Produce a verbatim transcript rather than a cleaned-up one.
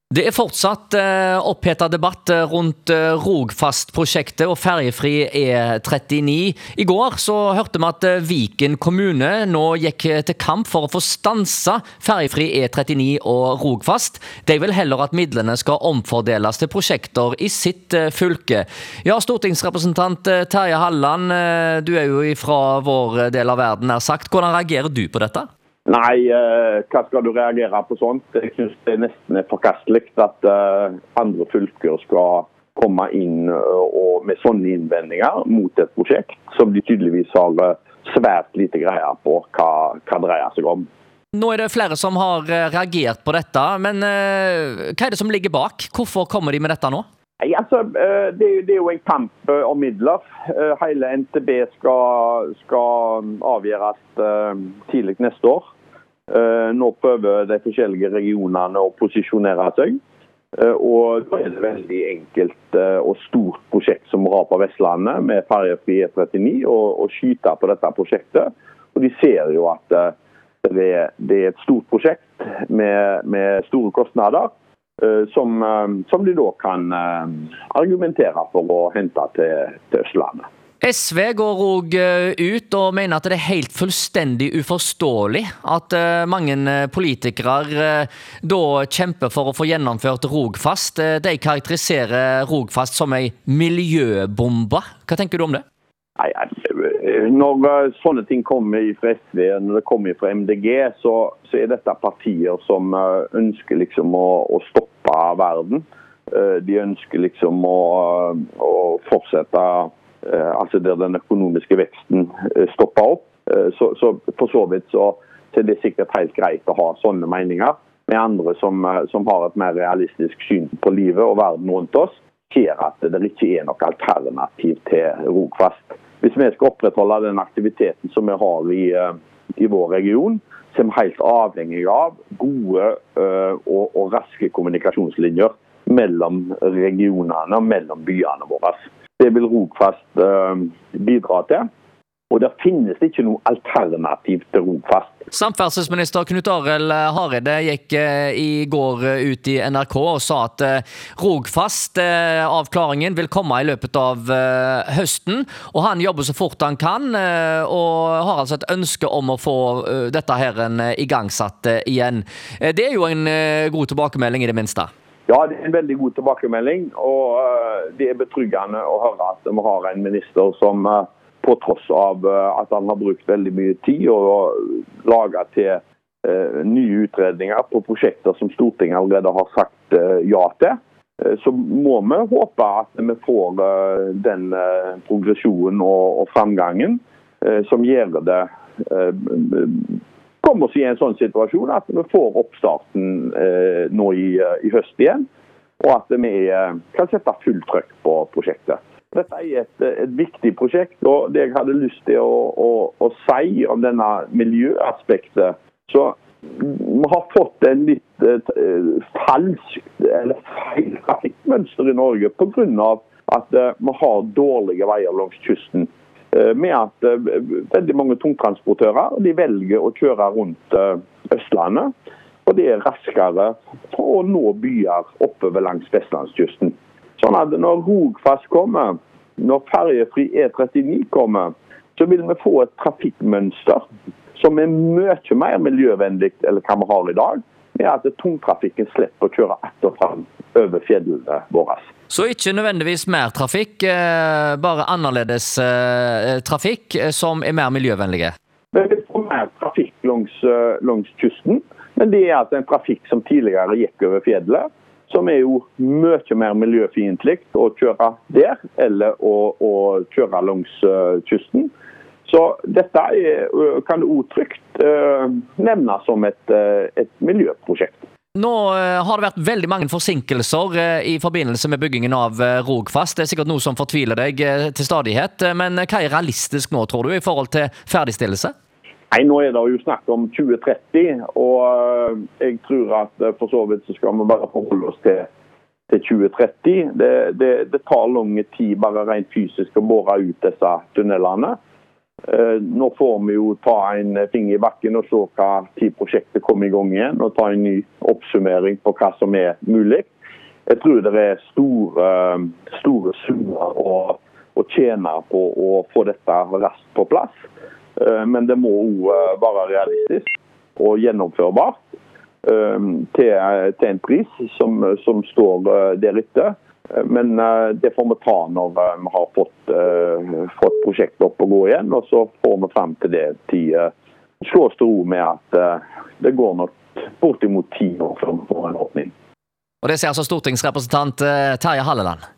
Det er fortsatt eh, opphetet debatt rundt eh, Rogfast-prosjektet og ferjefri E trettini. I går så hørte vi at eh, Viken kommune nå gikk til kamp for å få stansa ferjefri E trettini og Rogfast. De vil heller at midlene skal omfordeles til prosjekter i sitt eh, fylke. Ja, stortingsrepresentant eh, Terje Halleland, eh, du er jo fra vår del av verden, nær sagt. Hvordan reagerer du på dette? Nei, uh, hva skal du reagere på sånt? Jeg synes det er nesten forkastelig at uh, andre fylker skal komme inn uh, og med sånne innvendinger mot et prosjekt som de tydeligvis har uh, svært lite greier på hva, hva dreier seg om. Nå er det flere som har reagert på dette, men uh, hva er det som ligger bak? Hvorfor kommer de med dette nå? Nei, altså, uh, det, det er jo en kamp uh, om midler. Uh, hele N T B skal, skal avgjøres uh, tidlig neste år. Uh, nå prøver de forskjellige regionene å posisjonere seg, uh, og da er det veldig enkelt uh, og stort prosjekt som vi har på Vestlandet med ferjefri E trettini og, og skyte på dette prosjektet. Og de ser jo at uh, det, er, det er et stort prosjekt med, med store kostnader uh, som, uh, som de da kan uh, argumentere for å hente til, til Østlandet. S V går også ut og mener at det er helt fullstendig uforståelig at mange politikere da kjemper for å få gjennomført Rogfast. De karakteriserer Rogfast som en miljøbombe. Hva tenker du om det? Nei, når sånne ting kommer fra S V, når det kommer fra M D G, så, så er dette partier som ønsker liksom å, å stoppe verden. De ønsker liksom å, å fortsette Uh, altså der den økonomiske veksten uh, stopper opp. Uh, så, så for så vidt så, så er det sikkert helt greit å ha sånne meninger. Med andre som, uh, som har et mer realistisk syn på livet og verden rundt oss, ser at det ikke er noe alternativ til Rogfast. Hvis vi skal opprettholde den aktiviteten som vi har i, uh, i vår region, så er vi helt avhengig av gode uh, og, og raske kommunikasjonslinjer mellom regionene og mellom byene våre. Det vil Rogfast uh, bidra til, og det finnes ikke noe alternativ til Rogfast. Samferdselsminister Knut Arild Hareide gikk uh, i går uh, ut i N R K og sa at uh, Rogfast-avklaringen uh, vil komme i løpet av uh, høsten, og han jobber så fort han kan, uh, og har altså et ønske om å få uh, dette her en, uh, igangsatt uh, igjen. Uh, det er jo en uh, god tilbakemelding i det minste. Ja, det er en veldig god tilbakemelding, og uh, det er betryggende å høre at vi har en minister som uh, på tross av uh, at han har brukt veldig mye tid og laget til uh, nye utredninger på prosjekter som Stortinget allerede har sagt uh, ja til, uh, så må vi håpe at vi får uh, den uh, progresjonen og, og framgangen uh, som gjør det uh, kommer oss i en sånn situasjon at vi får oppstarten eh, nå i, i høst igjen, og at vi eh, kan sette full trykk på prosjektet. Dette er et, et viktig prosjekt, og det jeg hadde lyst til å, å, å si om denne miljøaspektet, så vi har fått en litt eh, falsk eller feil trafikkmønster i Norge på grunn av at eh, vi har dårlige veier langs kysten. Med at uh, veldig mange tungtransportører de velger å kjøre rundt uh, Østlandet, og det er raskere for å nå byer oppover langs Vestlandskysten. Sånn at når Rogfast kommer, når ferjefri E trettini kommer, så vil vi få et trafikkmønster som er mye mer miljøvennlig enn hva vi har i dag, med at tungtrafikken slipper å kjøre etter frem over fjellene våre. Så ikke nødvendigvis mer trafikk, bare annerledes trafikk som er mer miljøvennlige? Vi vil få mer trafikk langs, langs kysten, men det er altså en trafikk som tidligere gikk over fjellet, som er jo mye mer miljøfiendtlig å kjøre der, eller å, å kjøre langs kysten. Så dette er, kan du utrygt nevne som et, et miljøprosjekt. Nå har det vært veldig mange forsinkelser i forbindelse med byggingen av Rogfast. Det er sikkert noe som fortviler deg til stadighet, men hva er realistisk nå, tror du, i forhold til ferdigstillelse? Nei, nå er det jo snakk om tjue tretti, og jeg tror at for så vidt så skal vi bare forholde oss til, til tjue tretti. Det, det, det tar lang tid bare rent fysisk å bore ut disse tunnelene. Nå får vi jo ta en ting i bakken og se hva tid prosjektet kommer i gang igjen, og ta en ny oppsummering på hva som er mulig. Jeg tror det er store, store summer å, å tjene på å få dette raskt på plass. Men det må også være realistisk og gjennomførbart til, til en pris som, som står der ute. Men det får vi ta når vi har fått, fått prosjektet opp og gå igjen, og så får vi frem til det til slå oss til ro med at det går nok bortimot ti år før vi får en åpning. Og det sier altså stortingsrepresentant Terje Halleland.